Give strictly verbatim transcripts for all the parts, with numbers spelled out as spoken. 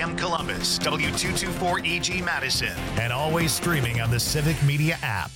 M Columbus, W two twenty-four E G Madison, and always streaming on the Civic Media app.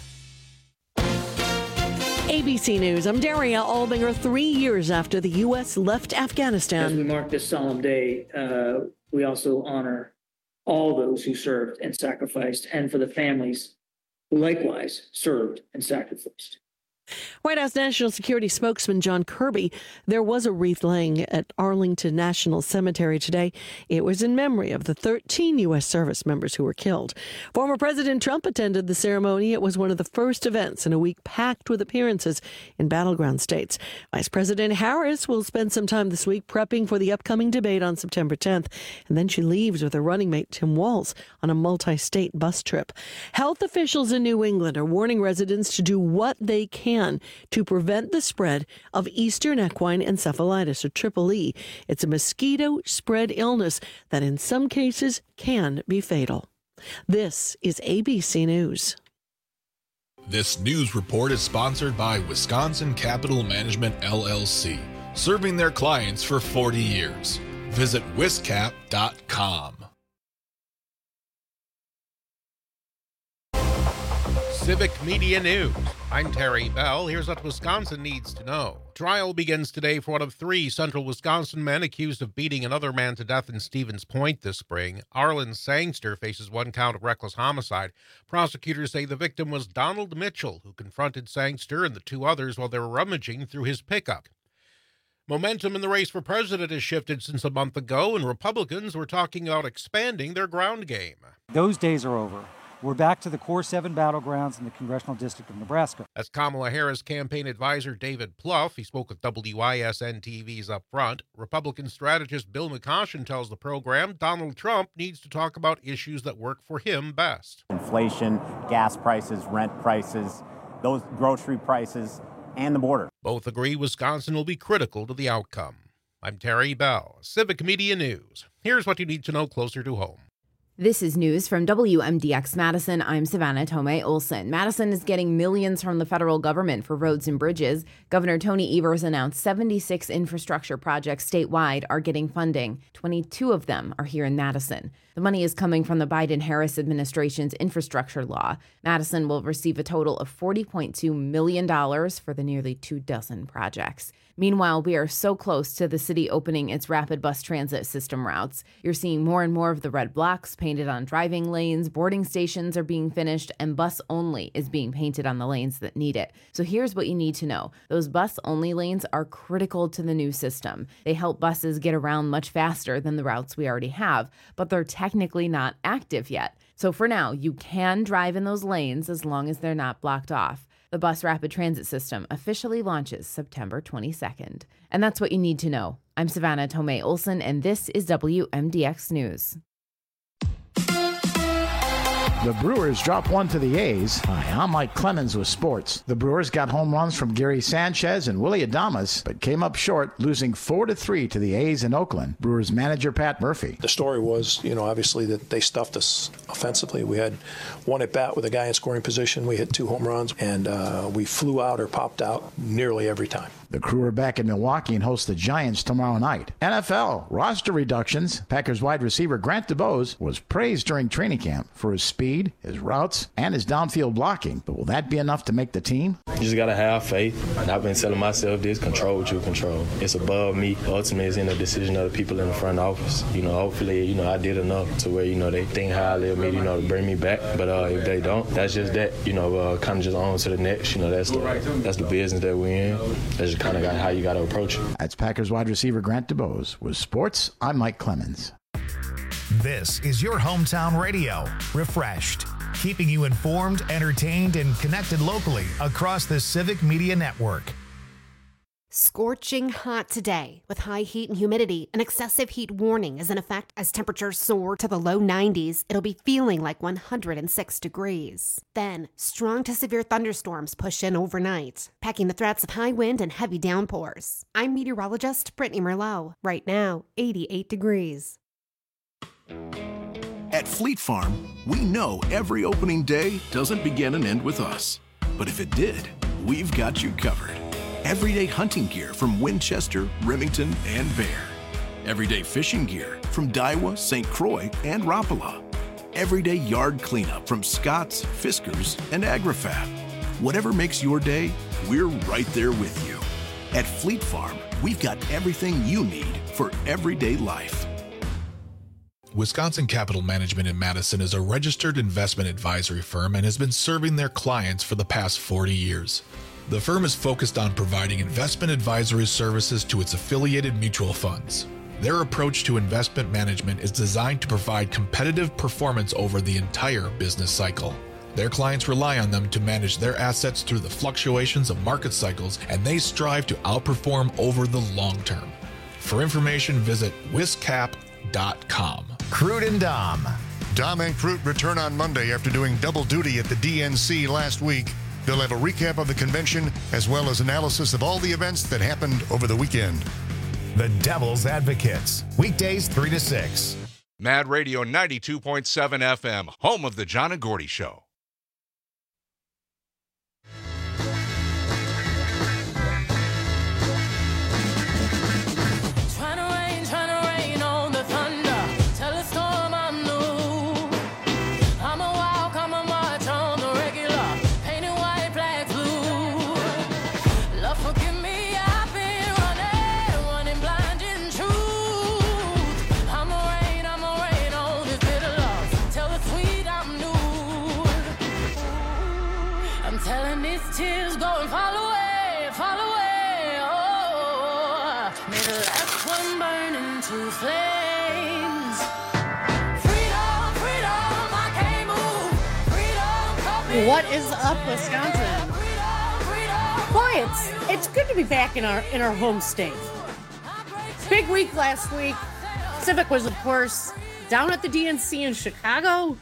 A B C News, I'm Daria Albinger. Three years after the U S left Afghanistan. As we mark this solemn day, uh, we also honor all those who served and sacrificed, and for the families who likewise served and sacrificed. White House National Security spokesman John Kirby, there was a wreath laying at Arlington National Cemetery today. It was in memory of the thirteen U S service members who were killed. Former President Trump attended the ceremony. It was one of the first events in a week packed with appearances in battleground states. Vice President Harris will spend some time this week prepping for the upcoming debate on September tenth. And then she leaves with her running mate Tim Walz on a multi-state bus trip. Health officials in New England are warning residents to do what they can to prevent the spread of Eastern equine encephalitis, or Triple E. It's a mosquito-spread illness that in some cases can be fatal. This is A B C News. This news report is sponsored by Wisconsin Capital Management, L L C, serving their clients for forty years. Visit wiscap dot com. Civic Media News. I'm Terry Bell. Here's what Wisconsin needs to know. Trial begins today for one of three central Wisconsin men accused of beating another man to death in Stevens Point this spring. Arlen Sangster faces one count of reckless homicide. Prosecutors say the victim was Donald Mitchell, who confronted Sangster and the two others while they were rummaging through his pickup. Momentum in the race for president has shifted since a month ago, and Republicans were talking about expanding their ground game. Those days are over. We're back to the core seven battlegrounds in the Congressional District of Nebraska. That's Kamala Harris campaign advisor David Plouffe. He spoke with W I S N T V's Up Front. Republican strategist Bill McCoshen tells the program Donald Trump needs to talk about issues that work for him best. Inflation, gas prices, rent prices, those grocery prices, and the border. Both agree Wisconsin will be critical to the outcome. I'm Terry Bell, Civic Media News. Here's what you need to know closer to home. This is news from W M D X Madison. I'm Savannah Tomei Olson. Madison is getting millions from the federal government for roads and bridges. Governor Tony Evers announced seventy-six infrastructure projects statewide are getting funding. twenty-two of them are here in Madison. The money is coming from the Biden-Harris administration's infrastructure law. Madison will receive a total of forty point two million dollars for the nearly two dozen projects. Meanwhile, we are so close to the city opening its rapid bus transit system routes. You're seeing more and more of the red blocks painted on driving lanes, boarding stations are being finished, and bus only is being painted on the lanes that need it. So here's what you need to know. Those bus only lanes are critical to the new system. They help buses get around much faster than the routes we already have, but they're technically not active yet. So for now, you can drive in those lanes as long as they're not blocked off. The bus rapid transit system officially launches September twenty-second. And that's what you need to know. I'm Savannah Tomei Olson, and this is W M D X News. The Brewers drop one to the A's. Hi, I'm Mike Clemens with sports. The Brewers got home runs from Gary Sanchez and Willie Adames, but came up short, losing four to three to the A's in Oakland. Brewers manager Pat Murphy. The story was, you know, obviously that they stuffed us offensively. We had one at bat with a guy in scoring position. We hit two home runs, and uh, we flew out or popped out nearly every time. The Crew are back in Milwaukee and host the Giants tomorrow night. N F L roster reductions. Packers wide receiver Grant DuBose was praised during training camp for his speed, his routes, and his downfield blocking. But will that be enough to make the team? You just got to have faith. And I've been telling myself this, control what you control. It's above me. Ultimately, it's in the decision of the people in the front office. You know, hopefully, you know, I did enough to where, you know, they think highly of me, you know, to bring me back. But uh, if they don't, that's just that, you know, uh, kind of just on to the next. You know, that's the, that's the business that we're in. That's just kind of how you got to approach it. That's Packers wide receiver Grant DuBose. With sports, I'm Mike Clemens. This is your hometown radio, Refreshed, keeping you informed, entertained, and connected locally across the Civic Media Network. Scorching hot today with high heat and humidity. An excessive heat warning is in effect as temperatures soar to the low nineties. It'll be feeling like one hundred six degrees. Then, strong to severe thunderstorms push in overnight, packing the threats of high wind and heavy downpours. I'm meteorologist Brittany Merlot. Right now, eighty-eight degrees. At Fleet Farm, we know every opening day doesn't begin and end with us. But if it did, we've got you covered. Everyday hunting gear from Winchester, Remington, and Bear. Everyday fishing gear from Daiwa, Saint Croix, and Rapala. Everyday yard cleanup from Scott's, Fiskars, and AgriFab. Whatever makes your day, we're right there with you. At Fleet Farm, we've got everything you need for everyday life. Wisconsin Capital Management in Madison is a registered investment advisory firm and has been serving their clients for the past forty years. The firm is focused on providing investment advisory services to its affiliated mutual funds. Their approach to investment management is designed to provide competitive performance over the entire business cycle. Their clients rely on them to manage their assets through the fluctuations of market cycles, and they strive to outperform over the long term. For information, visit wiscap dot com. Crude and Dom. Dom and Crute return on Monday after doing double duty at the D N C last week. They'll have a recap of the convention as well as analysis of all the events that happened over the weekend. The Devil's Advocates. Weekdays three to six. Mad Radio ninety-two point seven F M, home of the John and Gordy Show. What is up, Wisconsin? Boy, it's it's good to be back in our in our home state. Big week last week. Civic was, of course, down at the D N C in Chicago.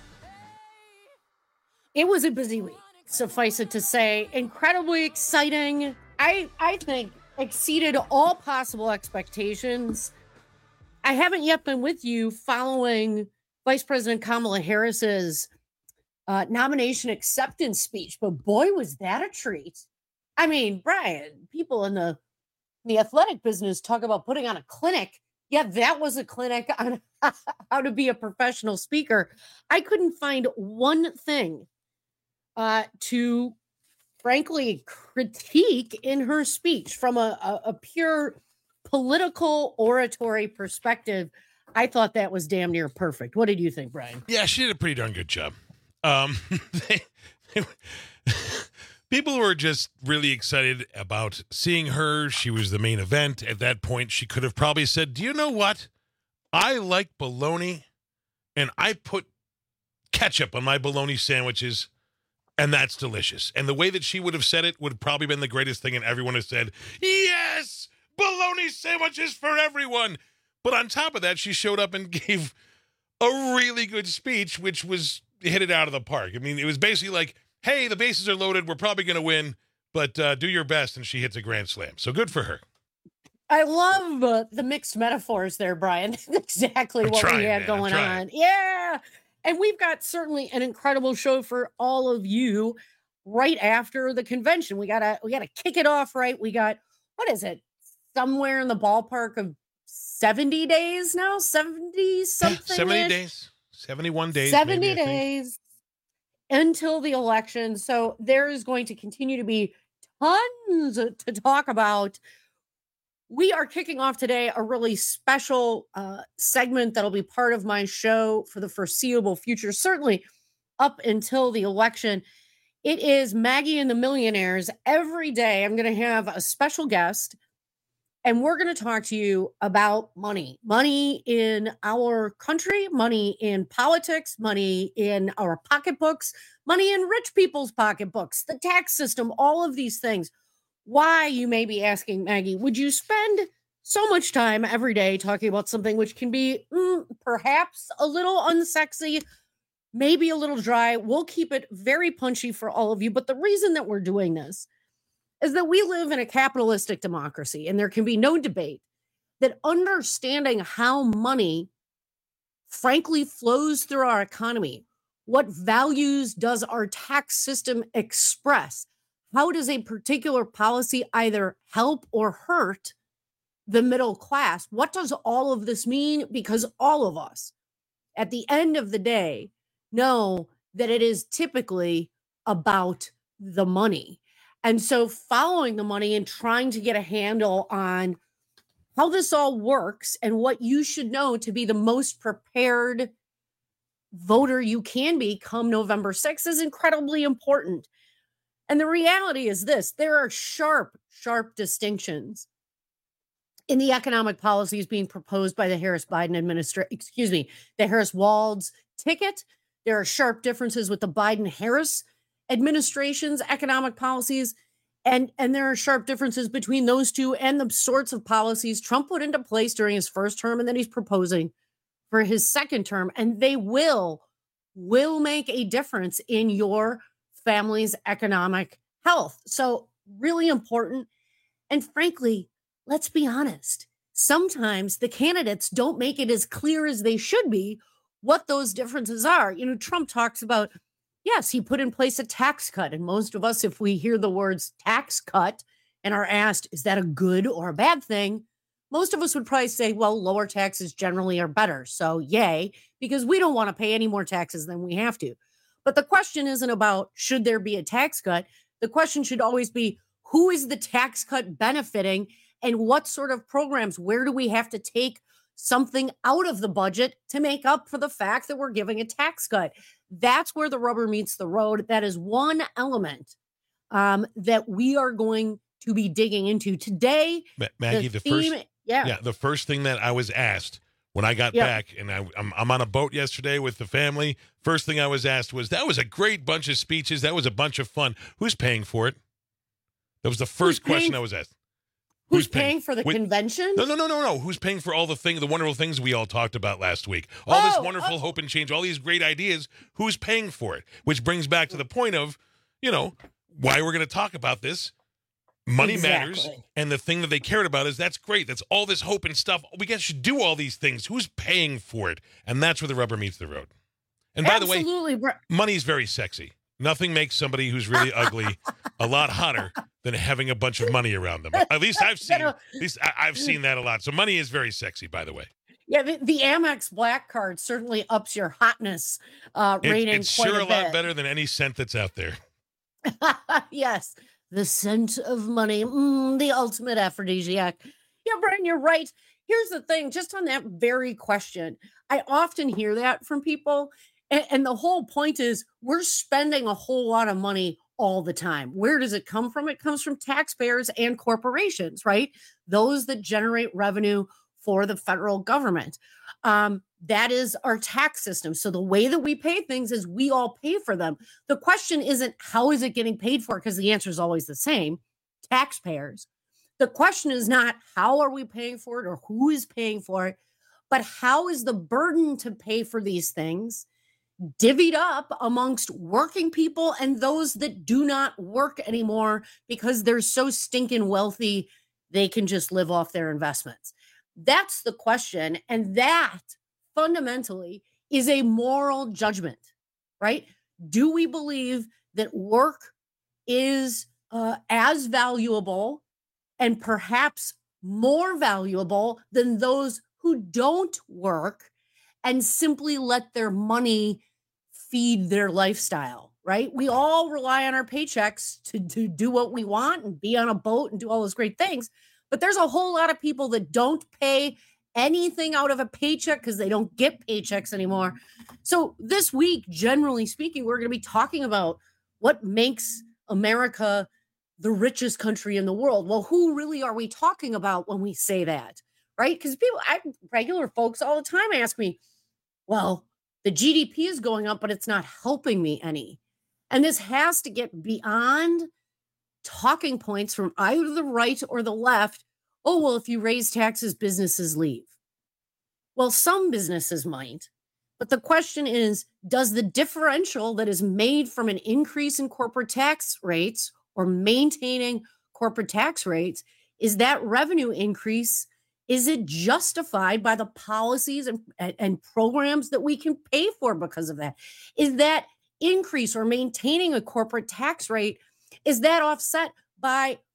It was a busy week, suffice it to say. Incredibly exciting. I I think exceeded all possible expectations. I haven't yet been with you following Vice President Kamala Harris's Uh, nomination acceptance speech, but boy, was that a treat. I mean, Brian, people in the the athletic business talk about putting on a clinic. Yeah, that was a clinic on how to be a professional speaker. I couldn't find one thing uh, to, frankly, critique in her speech from a, a, a pure political oratory perspective. I thought that was damn near perfect. What did you think, Brian? Yeah, she did a pretty darn good job. Um, they, they, people were just really excited about seeing her. She was the main event. At that point, she could have probably said, do you know what? I like bologna, and I put ketchup on my bologna sandwiches, and that's delicious. And the way that she would have said it would have probably been the greatest thing, and everyone has said, yes, bologna sandwiches for everyone. But on top of that, she showed up and gave a really good speech, which was hit it out of the park. I mean, it was basically like, hey, the bases are loaded. We're probably going to win, but uh, do your best. And she hits a grand slam. So good for her. I love uh, the mixed metaphors there, Brian. exactly I'm what trying, we had man, going on. Yeah. And we've got certainly an incredible show for all of you right after the convention. We gotta, we gotta kick it off right. We got, what is it? Somewhere in the ballpark of seventy days now, seventy something. seventy days. seventy-one days. seventy maybe, days until the election. So there is going to continue to be tons to talk about. We are kicking off today a really special uh, segment that'll be part of my show for the foreseeable future, certainly up until the election. It is Maggie and the Millionaires. Every day I'm going to have a special guest, and we're going to talk to you about money, money in our country, money in politics, money in our pocketbooks, money in rich people's pocketbooks, the tax system, all of these things. Why, you may be asking, Maggie, would you spend so much time every day talking about something which can be mm, perhaps a little unsexy, maybe a little dry? We'll keep it very punchy for all of you. But the reason that we're doing this is that we live in a capitalistic democracy, and there can be no debate that understanding how money, frankly, flows through our economy, what values does our tax system express, how does a particular policy either help or hurt the middle class. What does all of this mean? Because all of us, at the end of the day, know that it is typically about the money. And so following the money and trying to get a handle on how this all works and what you should know to be the most prepared voter you can be come November sixth is incredibly important. And the reality is this: there are sharp, sharp distinctions in the economic policies being proposed by the Harris-Biden administration, excuse me, the Harris-Walz ticket. There are sharp differences with the Biden-Harris administration's economic policies. And, and there are sharp differences between those two and the sorts of policies Trump put into place during his first term and that he's proposing for his second term. And they will, will make a difference in your family's economic health. So really important. And frankly, let's be honest, sometimes the candidates don't make it as clear as they should be what those differences are. You know, Trump talks about, yes, he put in place a tax cut. And most of us, if we hear the words tax cut and are asked, is that a good or a bad thing? Most of us would probably say, well, lower taxes generally are better. So yay, because we don't want to pay any more taxes than we have to. But the question isn't about should there be a tax cut? The question should always be, who is the tax cut benefiting and what sort of programs? Where do we have to take something out of the budget to make up for the fact that we're giving a tax cut? That's where the rubber meets the road. That is one element um, that we are going to be digging into today. Ma- Maggie, the, the theme, first, yeah. yeah, the first thing that I was asked when I got Yep. back, and I, I'm, I'm on a boat yesterday with the family. First thing I was asked was, "That was a great bunch of speeches. That was a bunch of fun. Who's paying for it?" That was the first paying- question I was asked. Who's, paying, for the Wait, convention? No, no, no, no, no. Who's paying for all the things, the wonderful things we all talked about last week? All this Oh, wonderful oh. hope and change, all these great ideas. Who's paying for it? Which brings back to the point of, you know, why we're going to talk about this. Money matters. Exactly. And the thing that they cared about is that's great. That's all this hope and stuff. We guys should do all these things. Who's paying for it? And that's where the rubber meets the road. And by Absolutely. the way, money's very sexy. Nothing makes somebody who's really ugly a lot hotter than having a bunch of money around them. At least I've seen. At least I, I've seen that a lot. So money is very sexy, by the way. Yeah, the, the Amex Black Card certainly ups your hotness uh, It- rating it's quite sure a a lot bit. better than any scent that's out there. Yes, the scent of money, mm, the ultimate aphrodisiac. Yeah, Brian, you're right. Here's the thing, just on that very question, I often hear that from people. And, and the whole point is we're spending a whole lot of money all the time. Where does it come from? It comes from taxpayers and corporations, right? Those that generate revenue for the federal government. Um, that is our tax system. So the way that we pay things is we all pay for them. The question isn't how is it getting paid for? Because the answer is always the same, taxpayers. The question is not how are we paying for it or who is paying for it, but how is the burden to pay for these things divvied up amongst working people and those that do not work anymore because they're so stinking wealthy they can just live off their investments. That's the question. And that fundamentally is a moral judgment, right? Do we believe that work is uh, as valuable and perhaps more valuable than those who don't work and simply let their money feed their lifestyle, right? We all rely on our paychecks to, to do what we want and be on a boat and do all those great things. But there's a whole lot of people that don't pay anything out of a paycheck because they don't get paychecks anymore. So this week, generally speaking, we're going to be talking about what makes America the richest country in the world. Well, who really are we talking about when we say that, right? Because people, I, regular folks all the time ask me, well, the G D P is going up, but it's not helping me any. And this has to get beyond talking points from either the right or the left. Oh, well, if you raise taxes, businesses leave. Well, some businesses might. But the question is, does the differential that is made from an increase in corporate tax rates or maintaining corporate tax rates, is that revenue increase, is it justified by the policies and, and, and programs that we can pay for because of that? Is that increase or maintaining a corporate tax rate, is that offset by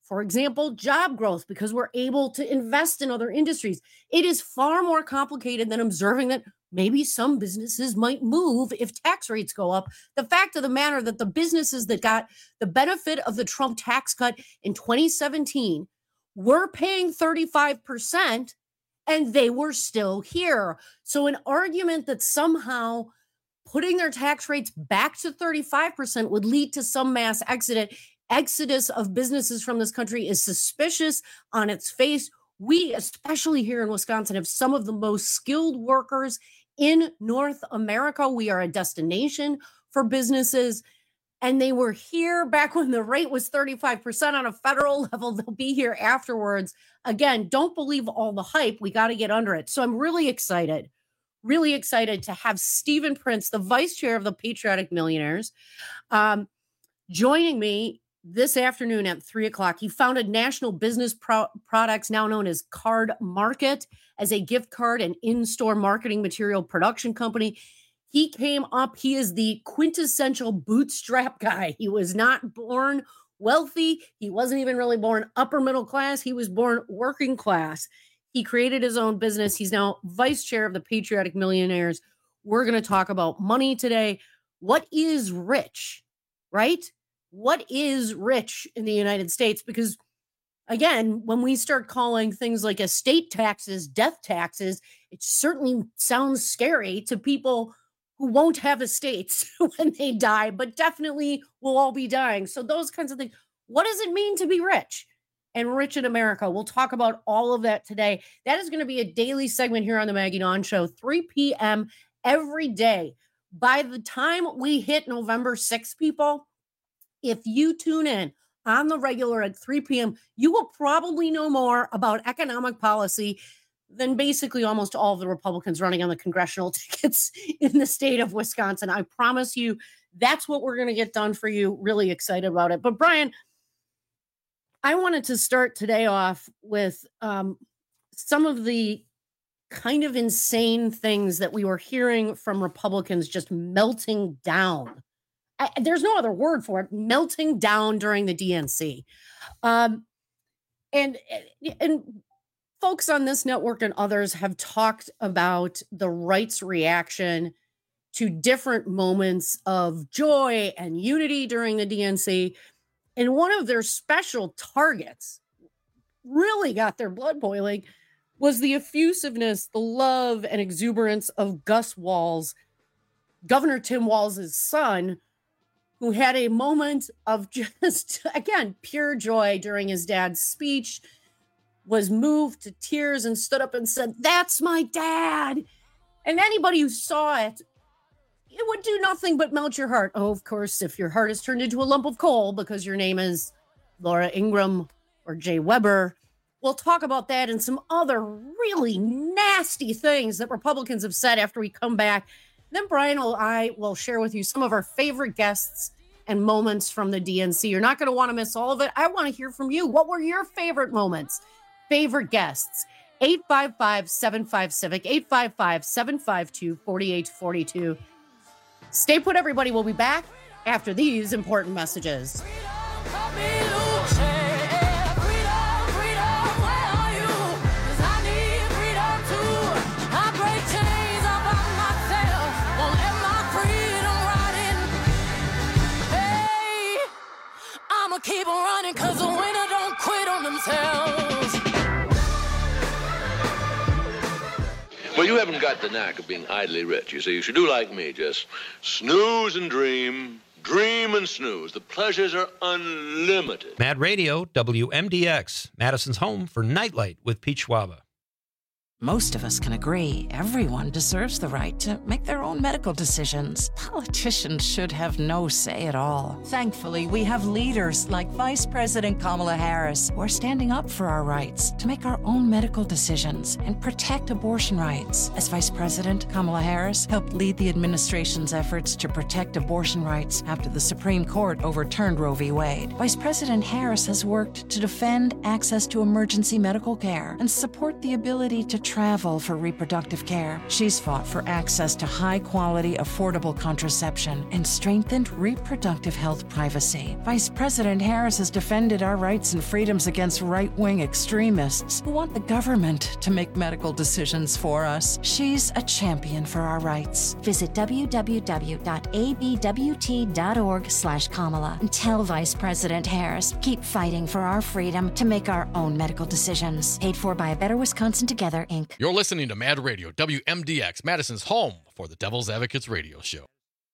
For example, job growth, because we're able to invest in other industries. It is far more complicated than observing that maybe some businesses might move if tax rates go up. The fact of the matter that the businesses that got the benefit of the Trump tax cut in twenty seventeen were paying thirty-five percent and they were still here. So an argument that somehow putting their tax rates back to thirty-five percent would lead to some mass exodus exodus of businesses from this country is suspicious on its face. We, especially here in Wisconsin, have some of the most skilled workers in North America. We are a destination for businesses, and they were here back when the rate was thirty-five percent on a federal level. They'll be here afterwards. Again, don't believe all the hype. We got to get under it. So I'm really excited, really excited to have Stephen Prince, the vice chair of the Patriotic Millionaires, um, joining me this afternoon at three o'clock. He founded National Business Pro- Products, now known as Card Market, as a gift card and in-store marketing material production company. He came up, he is the quintessential bootstrap guy. He was not born wealthy. He wasn't even really born upper middle class. He was born working class. He created his own business. He's now vice chair of the Patriotic Millionaires. We're going to talk about money today. What is rich, right? What is rich in the United States? Because again, when we start calling things like estate taxes, death taxes, it certainly sounds scary to people who won't have estates when they die, but definitely will all be dying. So those kinds of things. What does it mean to be rich and rich in America? We'll talk about all of that today. That is going to be a daily segment here on the Maggie Dawn Show, three p.m. every day. By the time we hit November sixth, people, if you tune in on the regular at three p.m., you will probably know more about economic policy than basically almost all of the Republicans running on the congressional tickets in the state of Wisconsin. I promise you, that's what we're going to get done for you. Really excited about it. But Brian, I wanted to start today off with um, some of the kind of insane things that we were hearing from Republicans just melting down. I, there's no other word for it, melting down during the D N C. Um, and, and folks on this network and others have talked about the right's reaction to different moments of joy and unity during the D N C. And one of their special targets really got their blood boiling was the effusiveness, the love and exuberance of Gus Walz, Governor Tim Walz's son, who had a moment of just, again, pure joy during his dad's speech, was moved to tears and stood up and said, "That's my dad." And anybody who saw it, it would do nothing but melt your heart. Oh, of course, if your heart is turned into a lump of coal because your name is Laura Ingraham or Jay Weber. We'll talk about that and some other really nasty things that Republicans have said after we come back. Then Brian and I will share with you some of our favorite guests and moments from the D N C. You're not going to want to miss all of it. I want to hear from you. What were your favorite moments? Favorite guests? eight five five, seven five, civic, eight five five, seven five two, four eight four two. Stay put, everybody. We'll be back after these important messages. Keep on running, cause the winner don't quit on themselves. Well, you haven't got the knack of being idly rich. You see, you should do like me, just snooze and dream, dream and snooze. The pleasures are unlimited. Mad Radio, W M D X, Madison's home for Nightlight with Pete Schwaba. Most of us can agree everyone deserves the right to make their own medical decisions. Politicians should have no say at all. Thankfully, we have leaders like Vice President Kamala Harris who are standing up for our rights to make our own medical decisions and protect abortion rights. As Vice President, Kamala Harris helped lead the administration's efforts to protect abortion rights after the Supreme Court overturned Roe v. Wade. Vice President Harris has worked to defend access to emergency medical care and support the ability to travel for reproductive care. She's fought for access to high-quality, affordable contraception and strengthened reproductive health privacy. Vice President Harris has defended our rights and freedoms against right-wing extremists who want the government to make medical decisions for us. She's a champion for our rights. Visit w w w dot a b w t dot org slash Kamala and tell Vice President Harris, keep fighting for our freedom to make our own medical decisions. Paid for by A Better Wisconsin Together, Incorporated. You're listening to Mad Radio, W M D X, Madison's home for the Devil's Advocates radio show.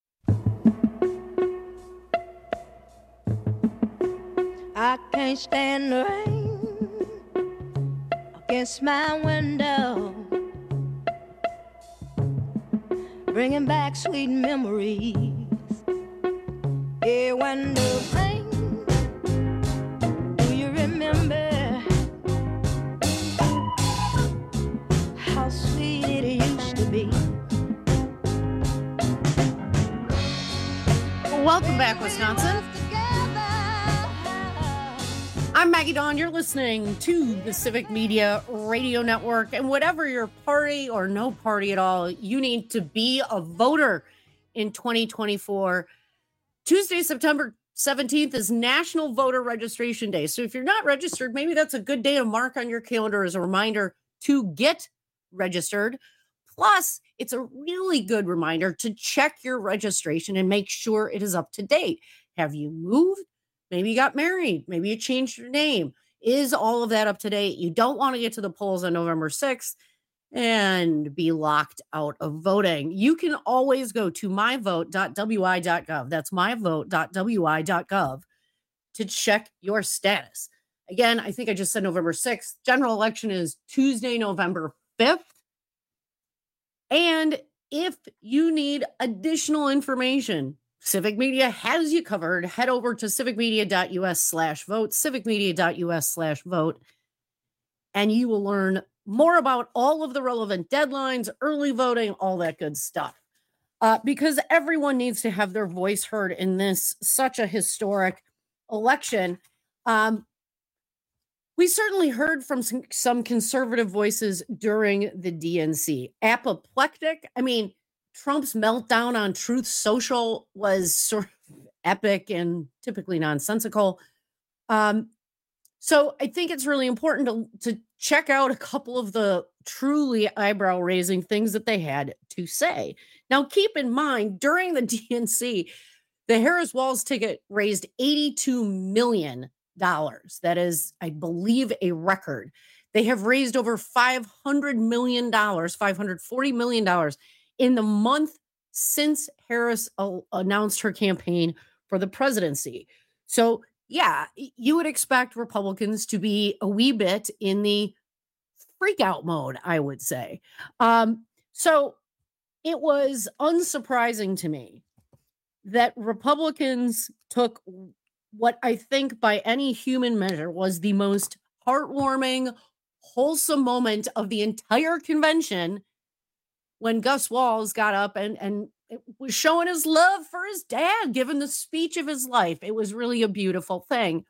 I can't stand the rain against my window, bringing back sweet memories. Yeah, when the rain, do you remember how sweet it used to be? Welcome back, Wisconsin. I'm Maggie Dawn. You're listening to the Civic Media Radio Network. And whatever your party or no party at all, you need to be a voter in twenty twenty-four. Tuesday, September seventeenth is National Voter Registration Day. So if you're not registered, maybe that's a good day to mark on your calendar as a reminder to get registered. Plus, it's a really good reminder to check your registration and make sure it is up to date. Have you moved? Maybe you got married. Maybe you changed your name. Is all of that up to date? You don't want to get to the polls on November sixth and be locked out of voting. You can always go to my vote dot w i dot gov. That's my vote dot w i dot gov to check your status. Again, I think I just said November sixth. General election is Tuesday, November fifth. And if you need additional information, Civic Media has you covered. Head over to civicmedia.us slash vote, civicmedia.us slash vote, and you will learn more about all of the relevant deadlines, early voting, all that good stuff. Uh, because everyone needs to have their voice heard in this such a historic election. Um, we certainly heard from some, some conservative voices during the D N C. Apoplectic. I mean, Trump's meltdown on Truth Social was sort of epic and typically nonsensical. Um, so I think it's really important to, to check out a couple of the truly eyebrow-raising things that they had to say. Now, keep in mind, during the D N C, the Harris Walz ticket raised eighty-two million dollars. That is, I believe, a record. They have raised over five hundred million dollars, five hundred forty million dollars in the month since Harris uh, announced her campaign for the presidency. So, yeah, you would expect Republicans to be a wee bit in the freak out mode, I would say. Um, so it was unsurprising to me that Republicans took what I think by any human measure was the most heartwarming, wholesome moment of the entire convention when Gus Walz got up and, and was showing his love for his dad, giving the speech of his life. It was really a beautiful thing.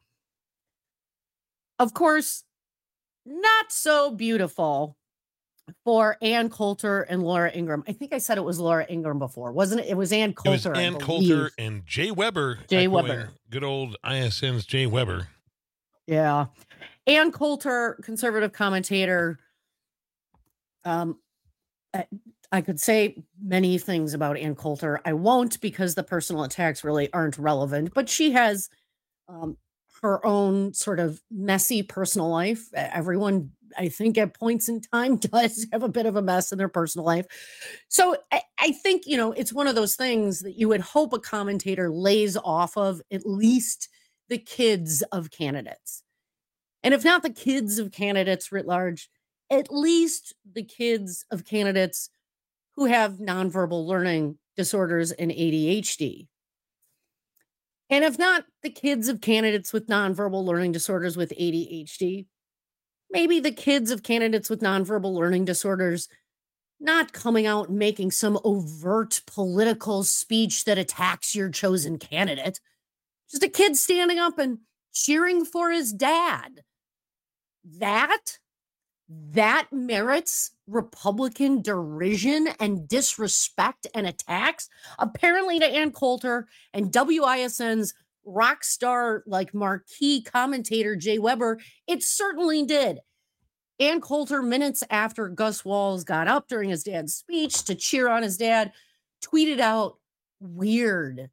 Of course, not so beautiful for Ann Coulter and Laura Ingraham. I think I said it was Laura Ingraham before, wasn't it? It was Ann Coulter. It was Ann Coulter and Jay Weber. Jay Weber. Good old I S N's Jay Weber. Yeah. Ann Coulter, conservative commentator. Um, I, I could say many things about Ann Coulter. I won't because the personal attacks really aren't relevant, but she has um, her own sort of messy personal life. Everyone, I think, at points in time does have a bit of a mess in their personal life. So I, I think, you know, it's one of those things that you would hope a commentator lays off of at least the kids of candidates. And if not the kids of candidates writ large, at least the kids of candidates who have nonverbal learning disorders and A D H D. And if not the kids of candidates with nonverbal learning disorders with A D H D, maybe the kids of candidates with nonverbal learning disorders not coming out and making some overt political speech that attacks your chosen candidate. Just a kid standing up and cheering for his dad. That, that merits Republican derision and disrespect and attacks? Apparently to Ann Coulter and W I S N's rock star, like marquee commentator Jay Weber, it certainly did. Ann Coulter, minutes after Gus Walz got up during his dad's speech to cheer on his dad, tweeted out, "Weird."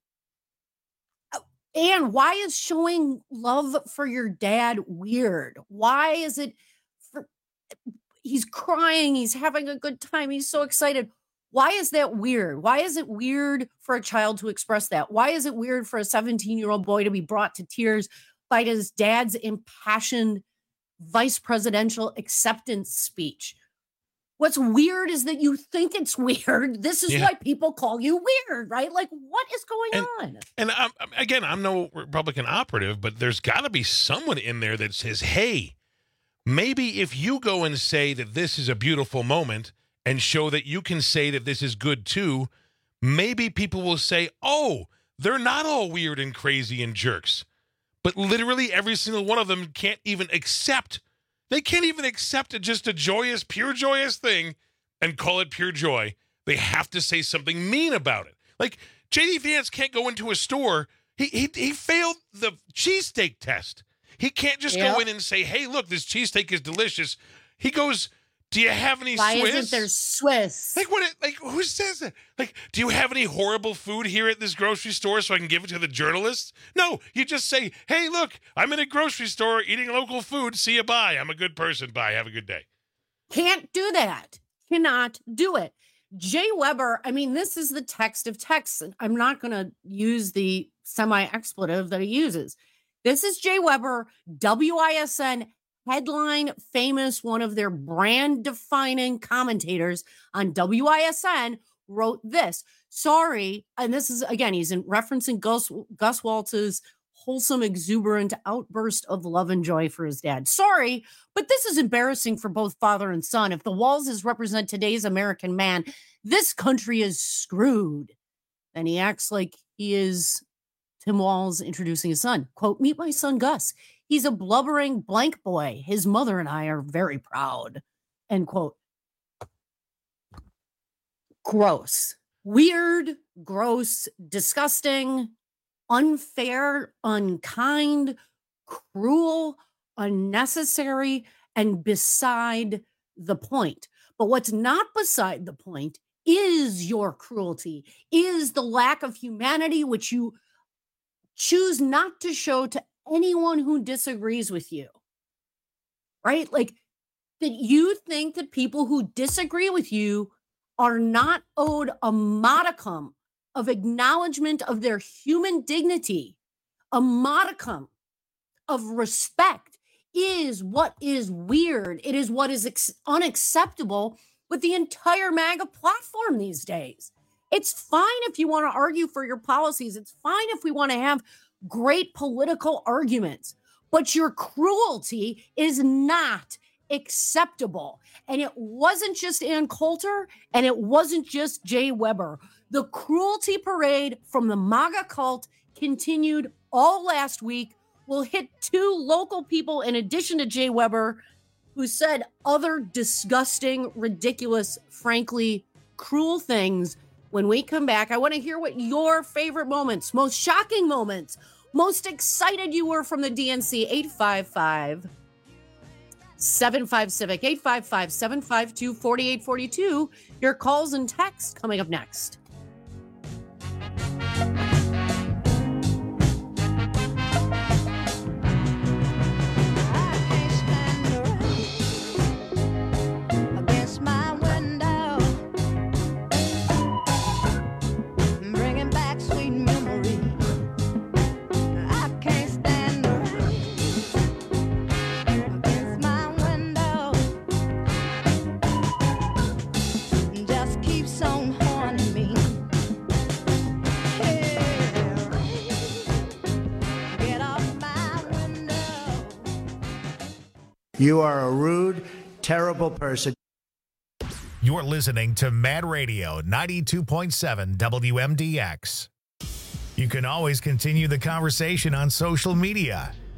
Ann, why is showing love for your dad weird? Why is it for, he's crying, he's having a good time, he's so excited. Why is that weird? Why is it weird for a child to express that? Why is it weird for a seventeen-year-old boy to be brought to tears by his dad's impassioned vice presidential acceptance speech? What's weird is that you think it's weird. This is Yeah. why people call you weird, right? Like, what is going And- on? And I'm, I'm- again, I'm no Republican operative, but there's got to be someone in there that says, hey, maybe if you go and say that this is a beautiful moment and show that you can say that this is good too, maybe people will say, oh, they're not all weird and crazy and jerks. But literally every single one of them can't even accept. They can't even accept it, just a joyous, pure joyous thing and call it pure joy. They have to say something mean about it. Like, J D Vance can't go into a store. He he, he failed the cheesesteak test. He can't just Yep. go in and say, hey, look, this cheesesteak is delicious. He goes, do you have any Why Swiss? isn't there Swiss? Like, what? It, like, who says that? Like, do you have any horrible food here at this grocery store so I can give it to the journalists? No, you just say, hey, look, I'm in a grocery store eating local food. See you, bye. I'm a good person. Bye. Have a good day. Can't do that. Cannot do it. Jay Weber, I mean, this is the text of texts. And I'm not going to use the semi-expletive that he uses. This is Jay Weber, W I S N headline famous, one of their brand defining commentators on W I S N wrote this. Sorry. And this is, again, he's in referencing Gus, Gus Waltz's wholesome, exuberant outburst of love and joy for his dad. Sorry, but this is embarrassing for both father and son. If the Walzes represent today's American man, this country is screwed. And he acts like he is Tim Walz introducing his son. Quote, meet my son, Gus. He's a blubbering blank boy. His mother and I are very proud. End quote. Gross. Weird, gross, disgusting, unfair, unkind, cruel, unnecessary, and beside the point. But what's not beside the point is your cruelty, is the lack of humanity which you choose not to show to anyone who disagrees with you, right? Like that you think that people who disagree with you are not owed a modicum of acknowledgement of their human dignity, a modicum of respect is what is weird. It is what is ex- unacceptable with the entire MAGA platform these days. It's fine if you want to argue for your policies. It's fine if we want to have great political arguments, but your cruelty is not acceptable. And it wasn't just Ann Coulter, and it wasn't just Jay Weber. The cruelty parade from the MAGA cult continued all last week. We'll hit two local people in addition to Jay Weber who said other disgusting, ridiculous, frankly, cruel things. When we come back, I want to hear what your favorite moments, most shocking moments, most excited you were from the D N C. eight five five, seven five Civic, eight five five, seven five two, four eight four two. Your calls and texts coming up next. You are a rude, terrible person. You're listening to Mad Radio ninety-two point seven W M D X. You can always continue the conversation on social media.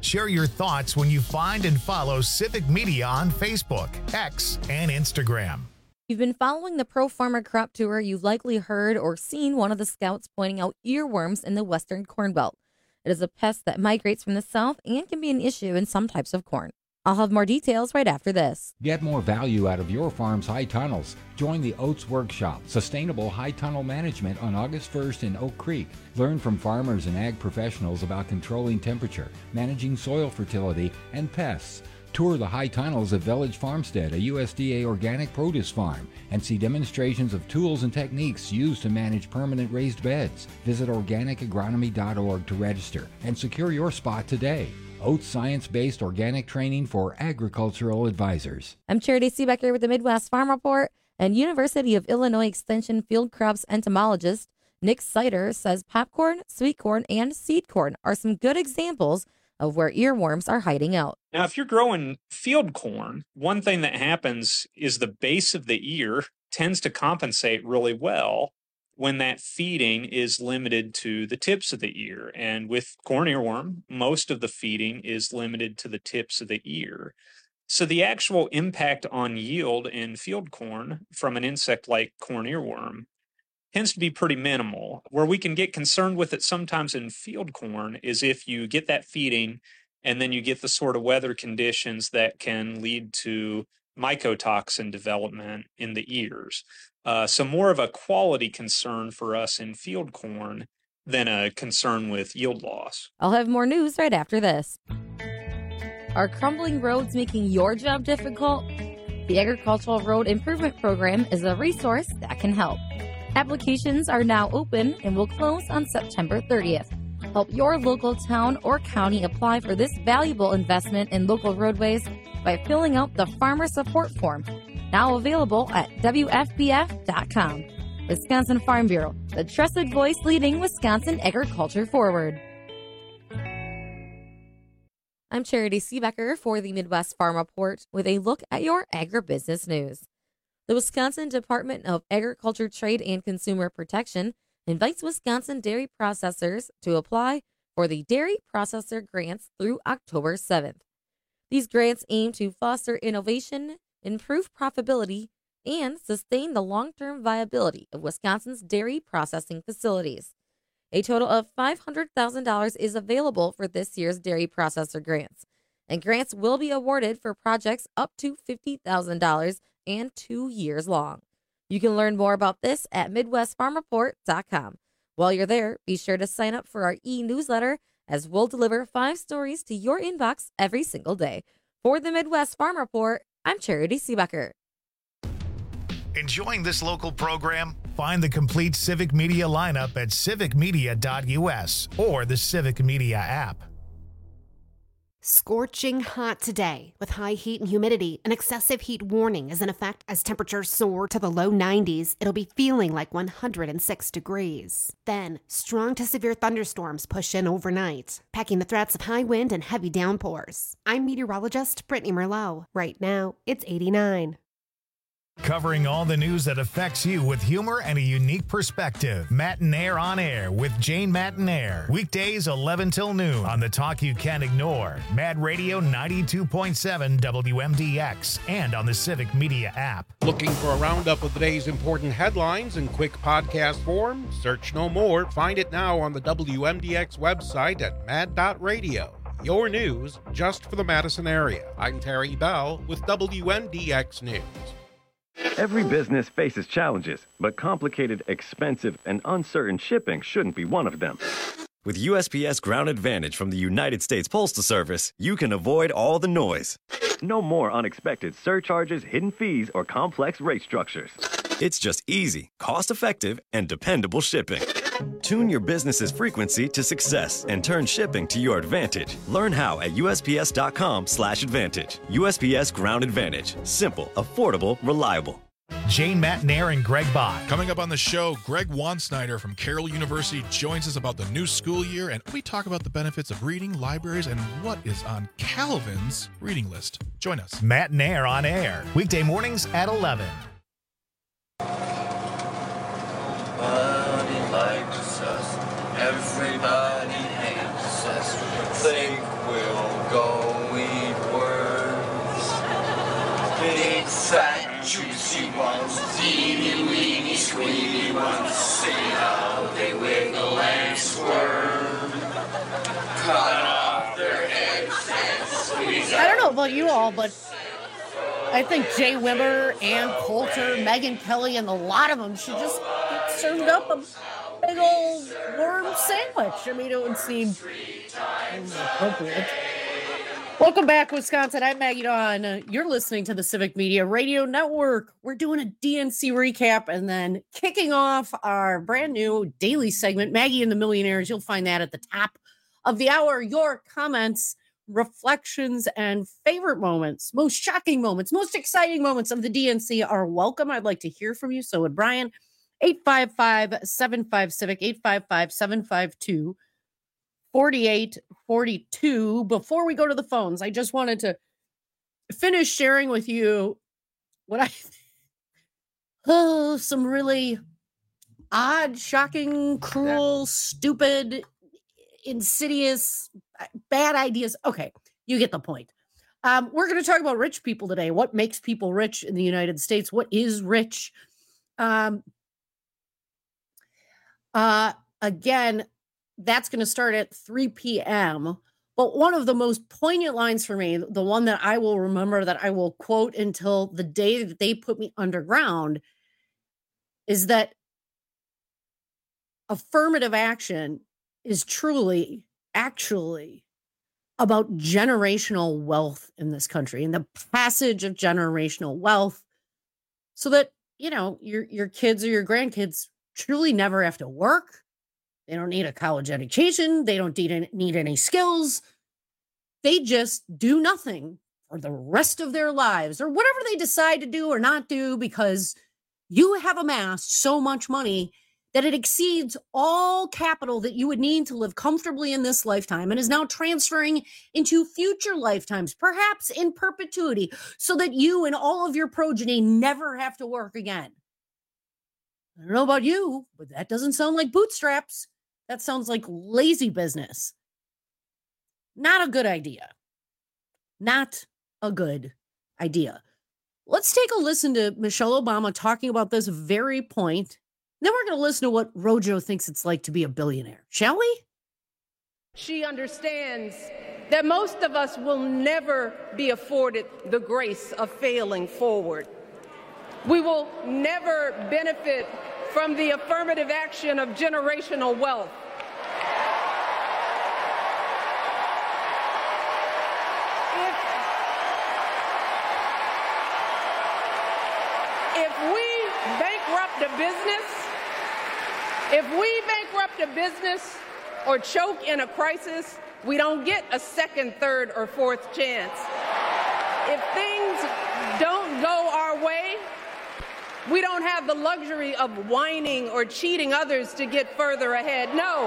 Share your thoughts when you find and follow Civic Media on Facebook, X, and Instagram. If you've been following the Pro Farmer Crop Tour, you've likely heard or seen one of the scouts pointing out earworms in the western corn belt. It is a pest that migrates from the south and can be an issue in some types of corn. I'll have more details right after this. Get more value out of your farm's high tunnels. Join the Oats Workshop, Sustainable High Tunnel Management on August first in Oak Creek. Learn from farmers and ag professionals about controlling temperature, managing soil fertility, and pests. Tour the high tunnels of Village Farmstead, a U S D A organic produce farm, and see demonstrations of tools and techniques used to manage permanent raised beds. Visit organic agronomy dot org to register and secure your spot today. Oats science-based organic training for agricultural advisors. I'm Charity Seebecker with the Midwest Farm Report, and University of Illinois Extension field crops entomologist Nick Sider says popcorn, sweet corn, and seed corn are some good examples of where earworms are hiding out. Now, if you're growing field corn, one thing that happens is the base of the ear tends to compensate really well when that feeding is limited to the tips of the ear. And with corn earworm, most of the feeding is limited to the tips of the ear. So the actual impact on yield in field corn from an insect like corn earworm tends to be pretty minimal. Where we can get concerned with it sometimes in field corn is if you get that feeding and then you get the sort of weather conditions that can lead to mycotoxin development in the ears. Uh, so more of a quality concern for us in field corn than a concern with yield loss. I'll have more news right after this. Are crumbling roads making your job difficult? The Agricultural Road Improvement Program is a resource that can help. Applications are now open and will close on September thirtieth. Help your local town or county apply for this valuable investment in local roadways by filling out the Farmer Support Form, now available at W F B F dot com. Wisconsin Farm Bureau, the trusted voice leading Wisconsin agriculture forward. I'm Charity Seebecker for the Midwest Farm Report with a look at your agribusiness news. The Wisconsin Department of Agriculture, Trade, and Consumer Protection invites Wisconsin dairy processors to apply for the Dairy Processor Grants through October seventh. These grants aim to foster innovation, improve profitability, and sustain the long-term viability of Wisconsin's dairy processing facilities. A total of five hundred thousand dollars is available for this year's Dairy Processor Grants, and grants will be awarded for projects up to fifty thousand dollars and two years long. You can learn more about this at Midwest Farm Report dot com. While you're there, be sure to sign up for our e-newsletter, as we'll deliver five stories to your inbox every single day. For the Midwest Farm Report, I'm Charity Seebecker. Enjoying this local program? Find the complete Civic Media lineup at civic media dot U S or the Civic Media app. Scorching hot today with high heat and humidity. An excessive heat warning is in effect as temperatures soar to the low nineties. It'll be feeling like one hundred six degrees. Then, strong to severe thunderstorms push in overnight, packing the threats of high wind and heavy downpours. I'm meteorologist Brittany Merlot. Right now, it's eighty-nine. Covering all the news that affects you with humor and a unique perspective. Matinaire on Air with Jane Matinaire. Weekdays eleven till noon on the talk you can't ignore. Mad Radio ninety-two point seven W M D X and on the Civic Media app. Looking for a roundup of the day's important headlines in quick podcast form? Search no more. Find it now on the W M D X website at mad dot radio. Your news just for the Madison area. I'm Terry Bell with W M D X News. Every business faces challenges, but complicated, expensive, and uncertain shipping shouldn't be one of them. With U S P S Ground Advantage from the United States Postal Service, you can avoid all the noise. No more unexpected surcharges, hidden fees, or complex rate structures. It's just easy, cost-effective, and dependable shipping. Tune your business's frequency to success and turn shipping to your advantage. Learn how at U S P S dot com slash advantage. U S P S Ground Advantage. Simple, affordable, reliable. Jane Matinaire and Greg Bach. Coming up on the show, Greg Wansnyder from Carroll University joins us about the new school year, and we talk about the benefits of reading, libraries, and what is on Calvin's reading list. Join us. Matinaire on Air. Weekday mornings at eleven. Everybody likes us. Everybody hates us. Think we'll I don't know about you all, but I think Jay Wimmer, Ann Coulter, Megyn Kelly, and a lot of them should just get served up a big old worm sandwich. I mean, it would seem appropriate. Welcome back, Wisconsin. I'm Maggie Dawn. Uh, you're listening to the Civic Media Radio Network. We're doing a D N C recap and then kicking off our brand new daily segment, Maggie and the Millionaires. You'll find that at the top of the hour. Your comments, reflections, and favorite moments, most shocking moments, most exciting moments of the D N C are welcome. I'd like to hear from you. So would Brian. eight five five, seven five, Civic, eight five five, seven five two, four eight four two. Before we go to the phones, I just wanted to finish sharing with you what I oh some really odd, shocking, cruel, stupid, insidious, bad ideas. Okay, you get the point. Um, we're going to talk about rich people today. What makes people rich in the United States? What is rich? Um, uh, again, that's going to start at three p.m. But one of the most poignant lines for me, the one that I will remember, that I will quote until the day that they put me underground, is that affirmative action is truly, actually about generational wealth in this country and the passage of generational wealth so that, you know, your, your kids or your grandkids truly never have to work. They don't need a college education. They don't need any, need any skills. They just do nothing for the rest of their lives or whatever they decide to do or not do, because you have amassed so much money that it exceeds all capital that you would need to live comfortably in this lifetime and is now transferring into future lifetimes, perhaps in perpetuity, so that you and all of your progeny never have to work again. I don't know about you, but that doesn't sound like bootstraps. That sounds like lazy business. Not a good idea. Not a good idea. Let's take a listen to Michelle Obama talking about this very point. Then we're going to listen to what Rojo thinks it's like to be a billionaire. Shall we? She understands that most of us will never be afforded the grace of failing forward. We will never benefit from the affirmative action of generational wealth. If, if we bankrupt a business, if we bankrupt a business or choke in a crisis, we don't get a second, third, or fourth chance. If things don't go our way, we don't have the luxury of whining or cheating others to get further ahead. No.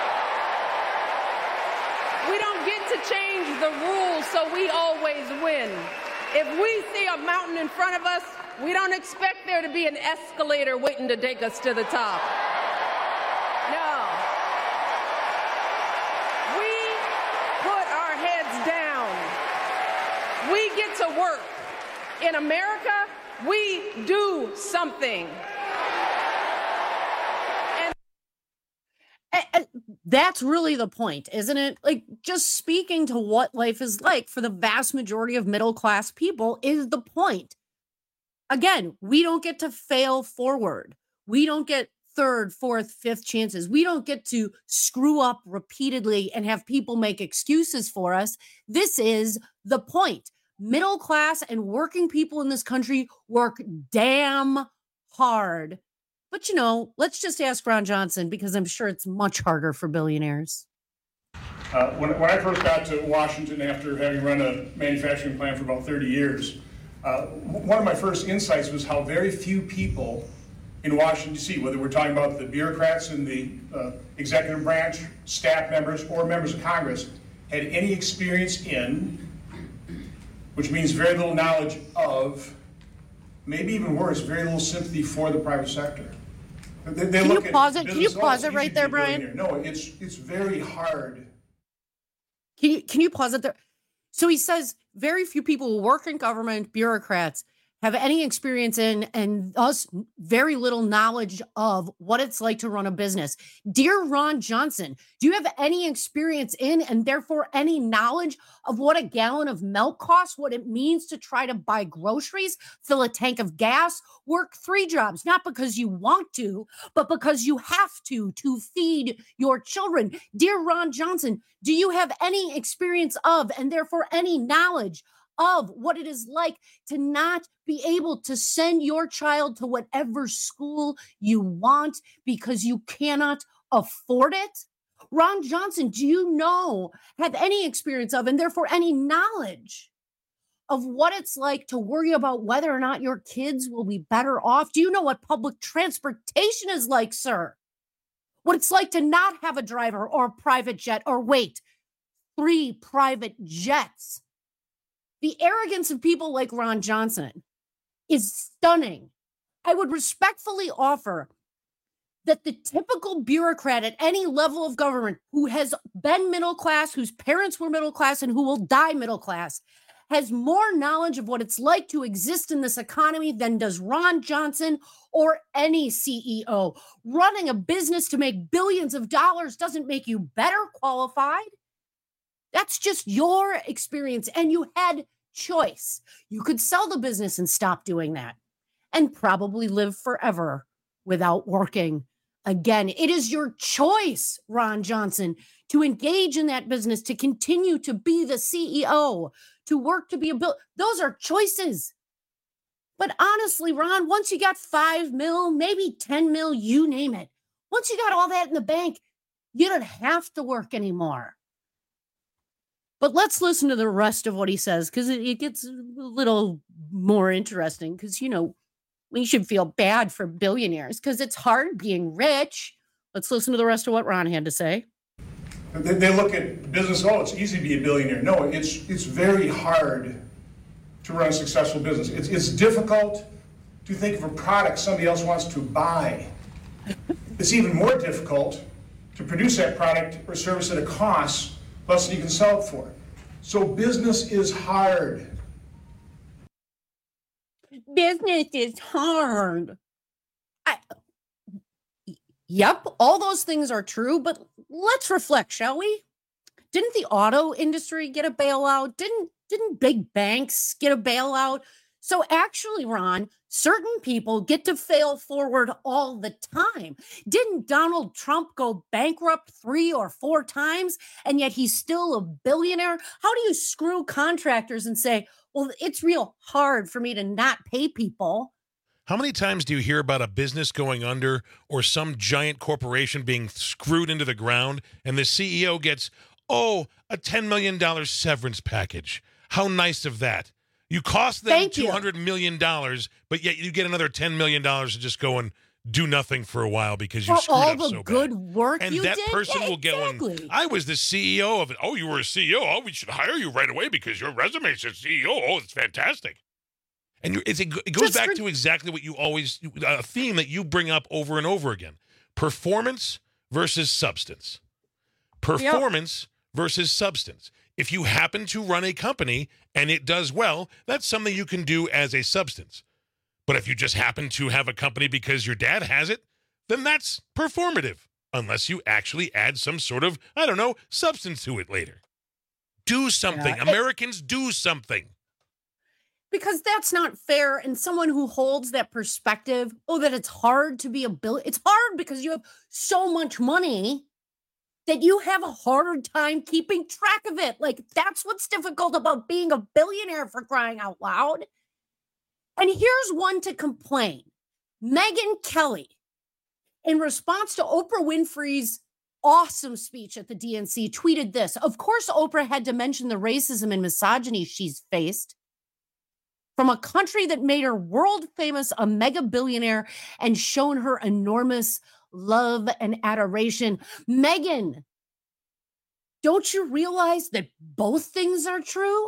We don't get to change the rules so we always win. If we see a mountain in front of us, we don't expect there to be an escalator waiting to take us to the top. No. We put our heads down. We get to work. In America, we do something. And, and that's really the point, isn't it? Like, just speaking to what life is like for the vast majority of middle-class people is the point. Again, we don't get to fail forward. We don't get third, fourth, fifth chances. We don't get to screw up repeatedly and have people make excuses for us. This is the point. Middle class and working people in this country work damn hard. But, you know, let's just ask Ron Johnson, because I'm sure it's much harder for billionaires. Uh, when, when I first got to Washington after having run a manufacturing plant for about thirty years, uh, one of my first insights was how very few people in Washington, D C, whether we're talking about the bureaucrats in the uh, executive branch, staff members, or members of Congress, had any experience in, which means very little knowledge of, maybe even worse, very little sympathy for the private sector. They, they Can look you pause at it? Can you business, pause oh, it right it's there, easy to be a Brian? billionaire. No, it's it's very hard. Can you can you pause it there? So he says very few people who work in government, bureaucrats, have any experience in and thus very little knowledge of what it's like to run a business. Dear Ron Johnson, do you have any experience in and therefore any knowledge of what a gallon of milk costs, what it means to try to buy groceries, fill a tank of gas, work three jobs, not because you want to, but because you have to, to feed your children? Dear Ron Johnson, do you have any experience of and therefore any knowledge of what it is like to not be able to send your child to whatever school you want because you cannot afford it? Ron Johnson, do you know, have any experience of and therefore any knowledge of what it's like to worry about whether or not your kids will be better off? Do you know what public transportation is like, sir? What it's like to not have a driver or a private jet or wait, three private jets? The arrogance of people like Ron Johnson is stunning. I would respectfully offer that the typical bureaucrat at any level of government who has been middle class, whose parents were middle class, and who will die middle class, has more knowledge of what it's like to exist in this economy than does Ron Johnson or any C E O. Running a business to make billions of dollars doesn't make you better qualified. That's just your experience, and you had choice. You could sell the business and stop doing that and probably live forever without working again. It is your choice, Ron Johnson, to engage in that business, to continue to be the C E O, to work to be a bill. Those are choices. But honestly, Ron, once you got five mil, maybe ten mil, you name it, once you got all that in the bank, you don't have to work anymore. But let's listen to the rest of what he says, because it, it gets a little more interesting, because, you know, we should feel bad for billionaires because it's hard being rich. Let's listen to the rest of what Ron had to say. They, they look at business, oh, it's easy to be a billionaire. No, it's it's very hard to run a successful business. It's, it's difficult to think of a product somebody else wants to buy. It's even more difficult to produce that product or service at a cost less than you can sell it for. So business is hard. Business is hard. I, yep, all those things are true, but let's reflect, shall we? Didn't the auto industry get a bailout? Didn't didn't big banks get a bailout? So actually, Ron, certain people get to fail forward all the time. Didn't Donald Trump go bankrupt three or four times, and yet he's still a billionaire? How do you screw contractors and say, well, it's real hard for me to not pay people? How many times do you hear about a business going under or some giant corporation being screwed into the ground, and the C E O gets, oh, a ten million dollars severance package? How nice of that. You cost them two hundred million dollars, but yet you get another ten million dollars to just go and do nothing for a while because you for screwed all up the so good bad. work and you that did? person Yeah, will get exactly. one. I was the C E O of it. Oh, you were a C E O. Oh, we should hire you right away because your resume says C E O. Oh, it's fantastic. And you're, it's, it goes Just back for- to exactly what you always, a theme that you bring up over and over again. Performance versus substance. Performance versus substance. If you happen to run a company and it does well, that's something you can do as a substance. But if you just happen to have a company because your dad has it, then that's performative, unless you actually add some sort of, I don't know, substance to it later. Do something. Yeah, it- Americans do something. Because that's not fair. And someone who holds that perspective, oh, that it's hard to be a bill. It's hard because you have so much money that you have a hard time keeping track of it. Like, that's what's difficult about being a billionaire, for crying out loud. And here's one to complain. Megyn Kelly, in response to Oprah Winfrey's awesome speech at the D N C, tweeted this. Of course, Oprah had to mention the racism and misogyny she's faced from a country that made her world famous, a mega billionaire, and shown her enormous love and adoration. Megyn, don't you realize that both things are true?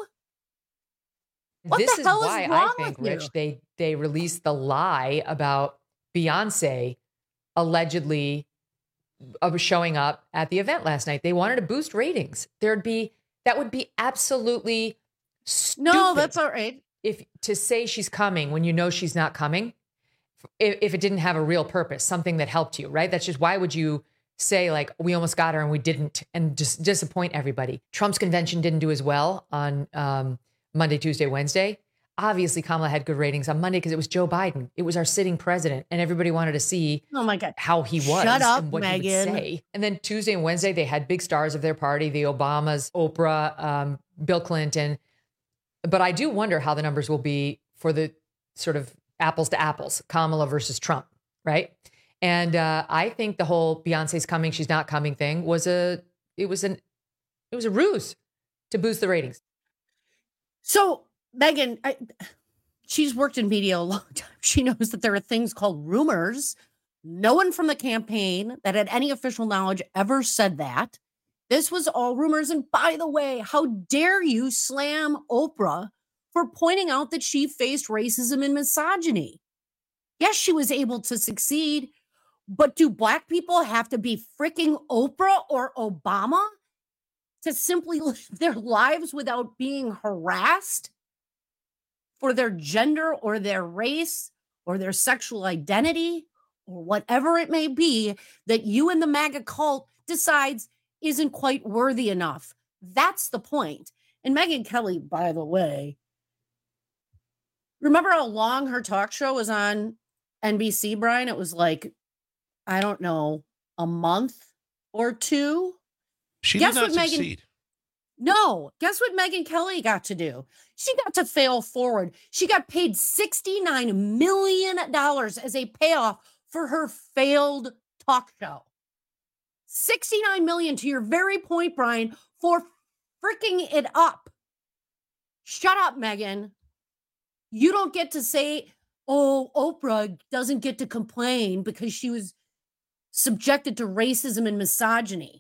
What this the is hell why is wrong I think, with you? Rich, they they released the lie about Beyonce allegedly of showing up at the event last night. They wanted to boost ratings. There'd be that would be absolutely stupid. No, that's all right. if to say she's coming when you know she's not coming, if, if it didn't have a real purpose, something that helped you, right? That's just, why would you say like, we almost got her and we didn't, and just disappoint everybody? Trump's convention didn't do as well on um, Monday, Tuesday, Wednesday. Obviously, Kamala had good ratings on Monday because it was Joe Biden. It was our sitting president, and everybody wanted to see oh my God. how he was Shut up, and what Megan. he would say. And then Tuesday and Wednesday, they had big stars of their party, the Obamas, Oprah, um, Bill Clinton. But I do wonder how the numbers will be for the sort of apples to apples, Kamala versus Trump, right? And uh, I think the whole Beyonce's coming, she's not coming thing was a, it was an, it was a ruse to boost the ratings. So Megan, I, she's worked in media a long time. She knows that there are things called rumors. No one from the campaign that had any official knowledge ever said that. This was all rumors. And by the way, how dare you slam Oprah for pointing out that she faced racism and misogyny? Yes, she was able to succeed, but do Black people have to be freaking Oprah or Obama to simply live their lives without being harassed for their gender or their race or their sexual identity or whatever it may be that you and the MAGA cult decides isn't quite worthy enough? That's the point. And Megyn Kelly, by the way, remember how long her talk show was on N B C, Brian? It was like, I don't know, a month or two. She Guess did not what Megyn- succeed. No. Guess what Megyn Kelly got to do? She got to fail forward. She got paid sixty-nine million dollars as a payoff for her failed talk show. sixty-nine million dollars, to your very point, Brian, for freaking it up. Shut up, Megan. You don't get to say, oh, Oprah doesn't get to complain because she was subjected to racism and misogyny.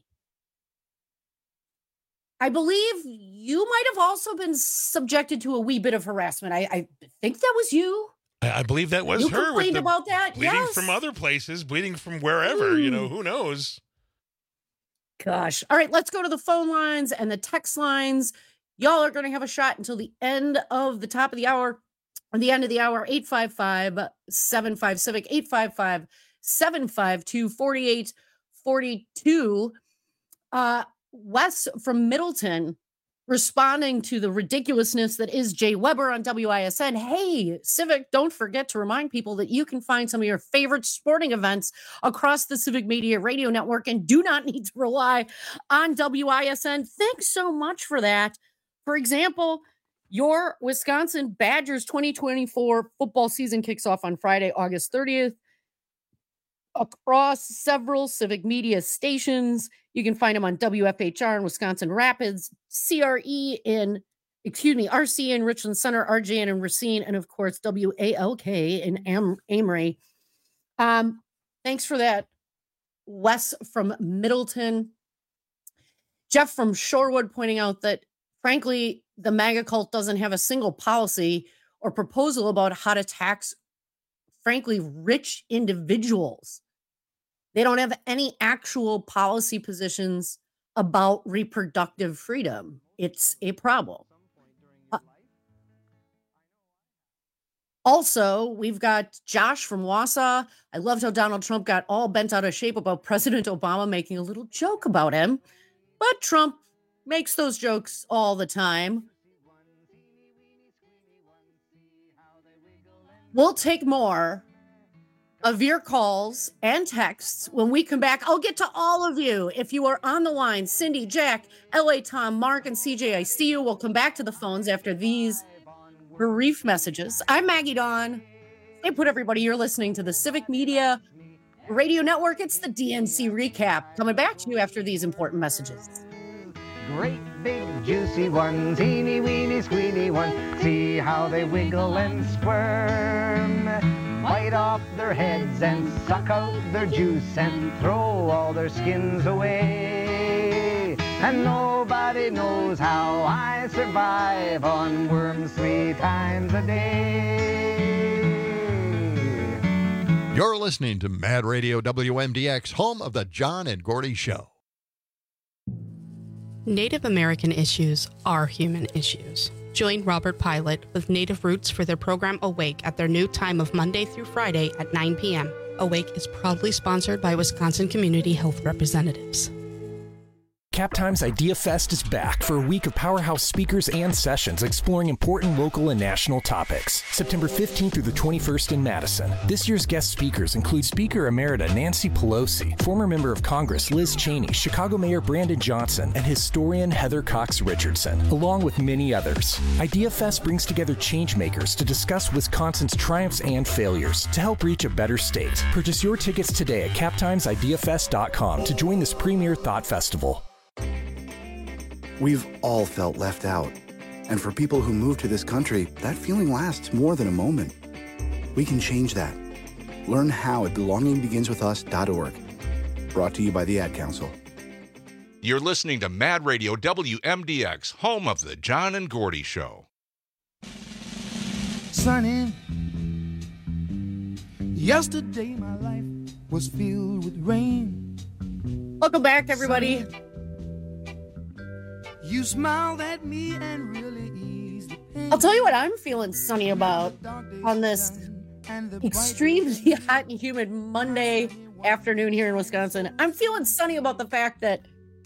I believe you might have also been subjected to a wee bit of harassment. I, I think that was you. I, I believe that was You her. complained with the about that? Bleeding Yes. from other places, bleeding from wherever, you know, Mm. who knows? Gosh. All right, let's go to the phone lines and the text lines. Y'all are going to have a shot until the end of the top of the hour, or the end of the hour. eight five five, seven five Civic, eight five five, seven five two, four eight four two. Uh, Wes from Middleton responding to the ridiculousness that is Jay Weber on W I S N. Hey, Civic, don't forget to remind people that you can find some of your favorite sporting events across the Civic Media Radio Network and do not need to rely on W I S N. Thanks so much for that. For example, your Wisconsin Badgers twenty twenty-four football season kicks off on Friday, August thirtieth. Across several Civic Media stations. You can find them on W F H R in Wisconsin Rapids, C R E in, excuse me, R C in Richland Center, R J N in Racine, and of course, W A L K in Am- Amory. Um, thanks for that, Wes from Middleton. Jeff from Shorewood pointing out that, frankly, the MAGA cult doesn't have a single policy or proposal about how to tax, frankly, rich individuals. They don't have any actual policy positions about reproductive freedom. It's a problem. Uh, also, we've got Josh from Wausau. I loved how Donald Trump got all bent out of shape about President Obama making a little joke about him. But Trump makes those jokes all the time. We'll take more of your calls and texts when we come back. I'll get to all of you. If you are on the line, Cindy, Jack, L A Tom, Mark, and C J, I see you. We'll come back to the phones after these brief messages. I'm Maggie Dawn. Hey, put everybody, you're listening to the Civic Media Radio Network. It's the D N C Recap. Coming back to you after these important messages. Great big juicy ones, teeny weeny squeeny ones. See how they wiggle and squirm. Bite off their heads and suck out their juice and throw all their skins away. And nobody knows how I survive on worms three times a day. You're listening to Mad Radio W M D X, home of the John and Gordy Show. Native American issues are human issues. Join Robert Pilot with Native Roots for their program Awake at their new time of Monday through Friday at nine p.m. Awake is proudly sponsored by Wisconsin Community Health Representatives. CapTime's Idea Fest is back for a week of powerhouse speakers and sessions exploring important local and national topics. September fifteenth through the twenty-first in Madison. This year's guest speakers include Speaker Emerita Nancy Pelosi, former member of Congress Liz Cheney, Chicago Mayor Brandon Johnson, and historian Heather Cox Richardson, along with many others. Idea Fest brings together changemakers to discuss Wisconsin's triumphs and failures to help reach a better state. Purchase your tickets today at cap times idea fest dot com to join this premier thought festival. We've all felt left out. And for people who move to this country, that feeling lasts more than a moment. We can change that. Learn how at belonging begins with us dot org. Brought to you by the Ad Council. You're listening to Mad Radio W M D X, home of the John and Gordy Show. Sunny, yesterday my life was filled with rain. Welcome back, everybody. Sunny, you smiled at me and really eased the pain. I'll tell you what I'm feeling sunny about on this extremely hot and humid Monday afternoon here in Wisconsin. I'm feeling sunny about the fact that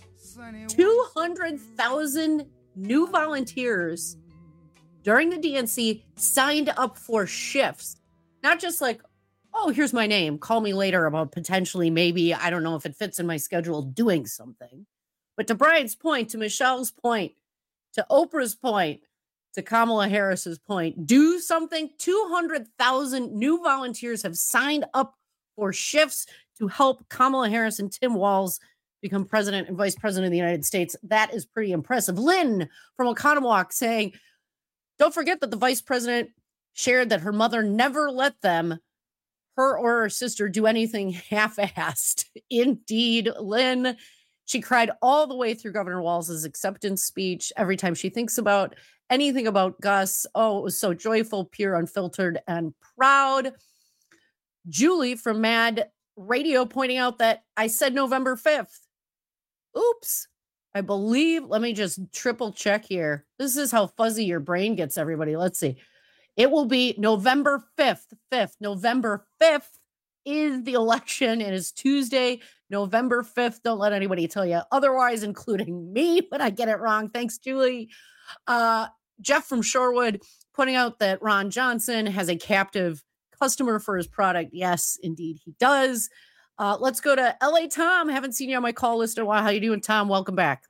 two hundred thousand new volunteers during the D N C signed up for shifts. Not just like, oh, here's my name, call me later about potentially, maybe, I don't know if it fits in my schedule, doing something. But to Brian's point, to Michelle's point, to Oprah's point, to Kamala Harris's point, do something. two hundred thousand new volunteers have signed up for shifts to help Kamala Harris and Tim Walz become president and vice president of the United States. That is pretty impressive. Lynn from Oconomowoc saying, don't forget that the vice president shared that her mother never let them, her or her sister, do anything half-assed. Indeed, Lynn. She cried all the way through Governor Walz's acceptance speech. Every time she thinks about anything about Gus, oh, it was so joyful, pure, unfiltered, and proud. Julie from Mad Radio pointing out that I said November fifth. Oops. I believe, let me just triple check here. This is how fuzzy your brain gets, everybody. Let's see. It will be November fifth. fifth. November fifth is the election. It is Tuesday, November fifth. Don't let anybody tell you otherwise, including me, when I get it wrong. Thanks, Julie. Uh, Jeff from Shorewood pointing out that Ron Johnson has a captive customer for his product. Yes, indeed, he does. Uh, let's go to L A Tom. Haven't seen you on my call list in a while. How you doing, Tom? Welcome back.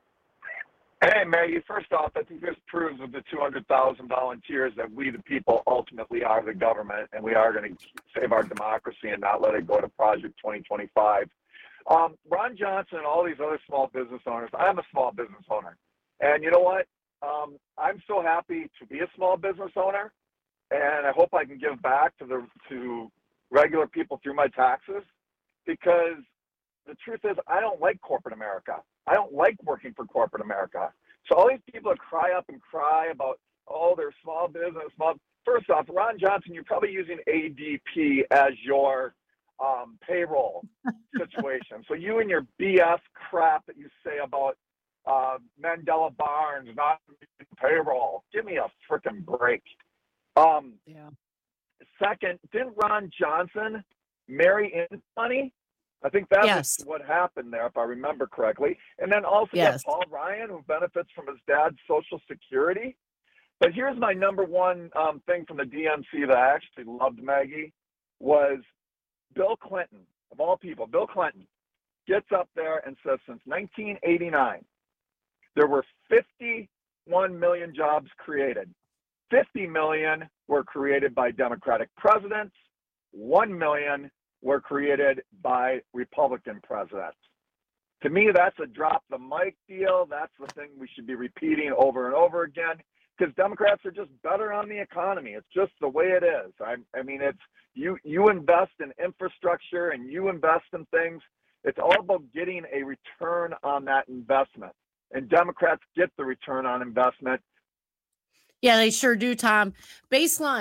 Hey, Maggie. First off, I think this proves with the two hundred thousand volunteers that we, the people, ultimately are the government, and we are going to save our democracy and not let it go to Project twenty twenty-five. Um, Ron Johnson and all these other small business owners, I'm a small business owner. And you know what? Um, I'm so happy to be a small business owner, and I hope I can give back to the to regular people through my taxes, because the truth is I don't like corporate America. I don't like working for corporate America. So all these people that cry up and cry about, oh, they're small business, small. First off, Ron Johnson, you're probably using A D P as your um, payroll situation. So you and your B S crap that you say about uh, Mandela Barnes not payroll, give me a freaking break. Um, yeah. Second, didn't Ron Johnson marry in money? I think that's yes. what happened there, if I remember correctly. And then also yes. Paul Ryan, who benefits from his dad's Social Security. But here's my number one um, thing from the D N C that I actually loved, Maggie, was Bill Clinton, of all people. Bill Clinton gets up there and says since nineteen eighty-nine, there were fifty-one million jobs created. fifty million were created by Democratic presidents. one million were created by Republican presidents. To me, that's a drop the mic deal. That's the thing we should be repeating over and over again, because Democrats are just better on the economy. It's just the way it is. I, I mean, it's you, you invest in infrastructure and you invest in things. It's all about getting a return on that investment. And Democrats get the return on investment. Yeah, they sure do, Tom. Baseline,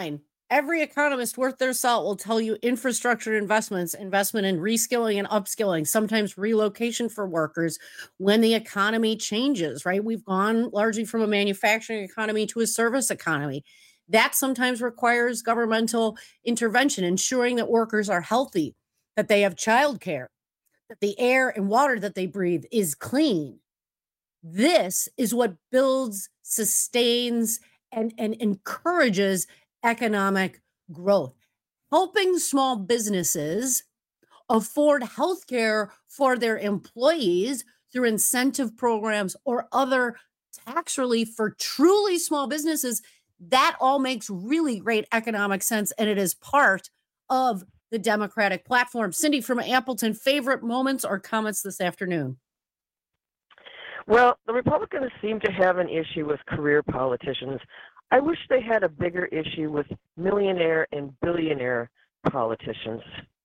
Every economist worth their salt will tell you infrastructure investments, investment in reskilling and upskilling, sometimes relocation for workers when the economy changes, right? We've gone largely from a manufacturing economy to a service economy. That sometimes requires governmental intervention, ensuring that workers are healthy, that they have childcare, that the air and water that they breathe is clean. This is what builds, sustains, and, and encourages economic growth. Helping small businesses afford health care for their employees through incentive programs or other tax relief for truly small businesses, that all makes really great economic sense, and it is part of the Democratic platform. Cindy from Appleton, favorite moments or comments this afternoon? Well, the Republicans seem to have an issue with career politicians. I wish they had a bigger issue with millionaire and billionaire politicians.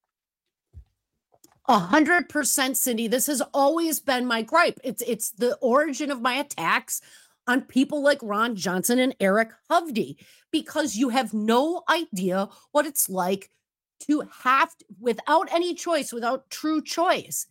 A hundred percent, Cindy. This has always been my gripe. It's it's the origin of my attacks on people like Ron Johnson and Eric Hovde, because you have no idea what it's like to have, to, without any choice, without true choice,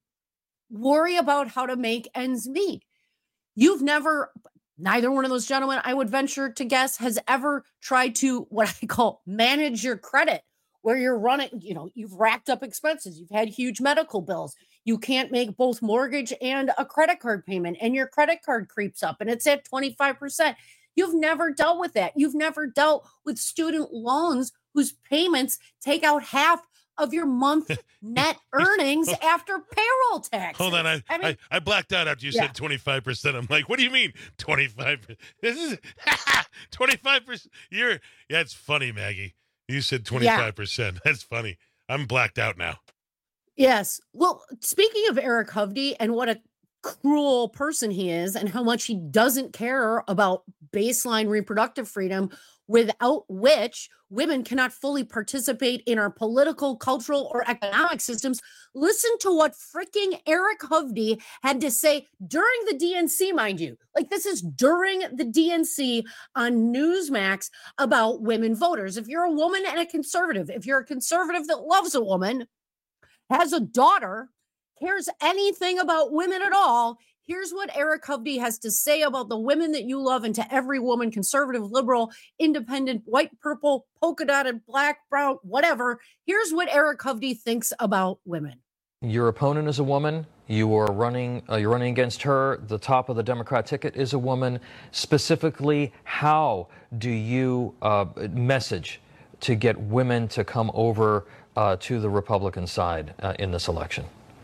worry about how to make ends meet. You've never, neither one of those gentlemen, I would venture to guess, has ever tried to what I call manage your credit, where you're running, you know, you've racked up expenses. You've had huge medical bills. You can't make both mortgage and a credit card payment, and your credit card creeps up and it's at twenty-five percent. You've never dealt with that. You've never dealt with student loans whose payments take out half of your month net earnings after payroll taxes. Hold on, I I, mean, I, I blacked out after you yeah. said twenty-five percent. I'm like, what do you mean twenty-five percent? This is twenty-five percent. You're, yeah, it's funny, Maggie. You said twenty-five percent. Yeah. That's funny. I'm blacked out now. Yes. Well, speaking of Eric Hovde and what a cruel person he is and how much he doesn't care about baseline reproductive freedom, without which women cannot fully participate in our political, cultural, or economic systems. Listen to what freaking Eric Hovde had to say during the D N C, mind you. Like, this is during the D N C on Newsmax about women voters. If you're a woman and a conservative, if you're a conservative that loves a woman, has a daughter, cares anything about women at all, here's what Eric Hovde has to say about the women that you love, and to every woman, conservative, liberal, independent, white, purple, polka dotted, black, brown, whatever. Here's what Eric Hovde thinks about women. Your opponent is a woman. You are running. Uh, you're running against her. The top of the Democrat ticket is a woman. Specifically, how do you uh, message to get women to come over uh, to the Republican side uh, in this election?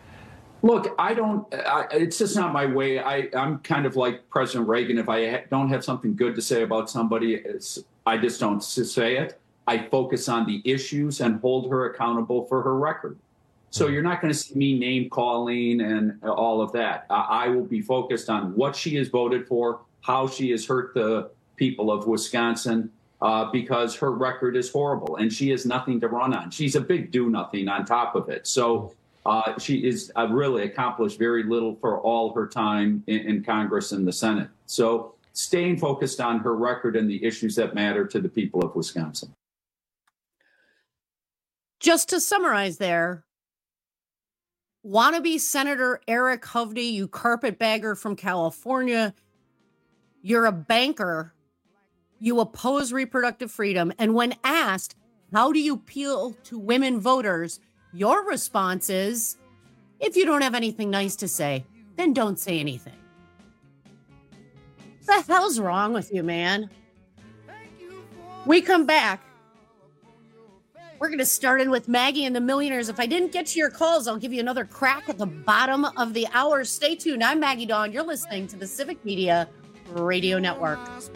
Look, I don't, I, it's just not my way. I, I'm kind of like President Reagan. If I ha- don't have something good to say about somebody, it's, I just don't say it. I focus on the issues and hold her accountable for her record. So you're not going to see me name calling and all of that. I, I will be focused on what she has voted for, how she has hurt the people of Wisconsin, uh, because her record is horrible and she has nothing to run on. She's a big do-nothing on top of it. So Uh, she is uh, really accomplished very little for all her time in, in Congress and the Senate. So staying focused on her record and the issues that matter to the people of Wisconsin. Just to summarize there, wannabe Senator Eric Hovde, you carpetbagger from California, you're a banker, you oppose reproductive freedom, and when asked, how do you appeal to women voters, your response is, if you don't have anything nice to say, then don't say anything. What the hell's wrong with you, man? We come back. We're going to start in with Maggie and the Millionaires. If I didn't get to your calls, I'll give you another crack at the bottom of the hour. Stay tuned. I'm Maggie Dawn. You're listening to the Civic Media Radio Network.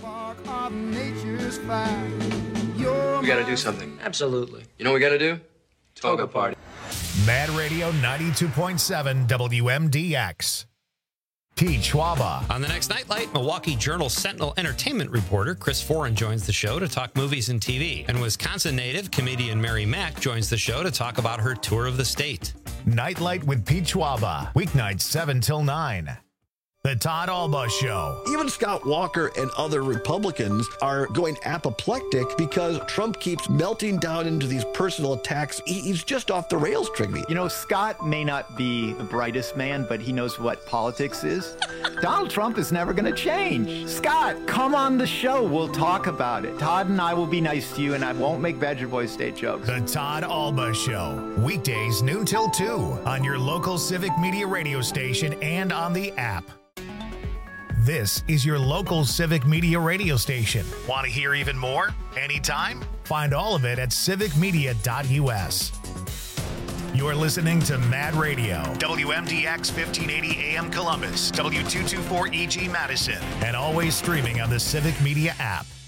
We got to do something. Absolutely. You know what we got to do? Toga Party. Mad Radio ninety-two point seven W M D X. Pete Schwaba. On the next Nightlight, Milwaukee Journal Sentinel entertainment reporter Chris Foran joins the show to talk movies and T V. And Wisconsin native comedian Mary Mack joins the show to talk about her tour of the state. Nightlight with Pete Schwaba. Weeknights seven till nine. The Todd Alba Show. Even Scott Walker and other Republicans are going apoplectic because Trump keeps melting down into these personal attacks. He, he's just off the rails, Trigby. You know, Scott may not be the brightest man, but he knows what politics is. Donald Trump is never going to change. Scott, come on the show. We'll talk about it. Todd and I will be nice to you, and I won't make Badger Boy State jokes. The Todd Alba Show. Weekdays noon till two on your local Civic Media radio station and on the app. This is your local Civic Media radio station. Want to hear even more? Anytime? Find all of it at civic media dot u s. You're listening to Mad Radio, W M D X fifteen eighty A M Columbus, W two twenty-four E G Madison, and always streaming on the Civic Media app.